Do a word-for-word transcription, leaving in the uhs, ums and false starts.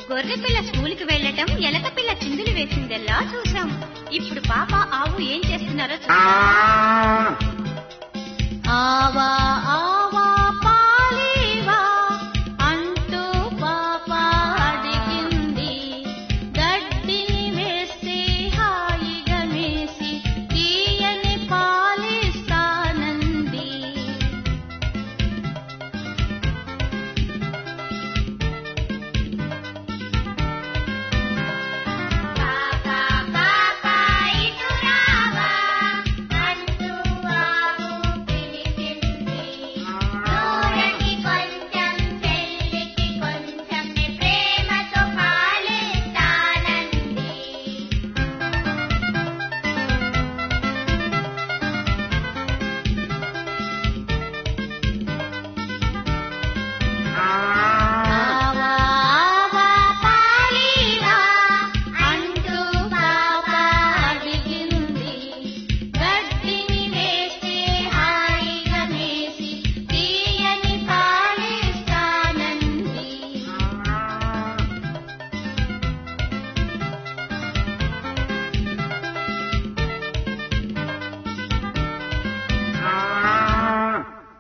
గొర్రె పిల్ల స్కూలుకి వెళ్లటం, ఎలక పిల్ల చిందులు వేసిందెల్లా చూశాం. ఇప్పుడు పాప ఆవు ఏం చేస్తున్నారో చూద్దాం. ఆవా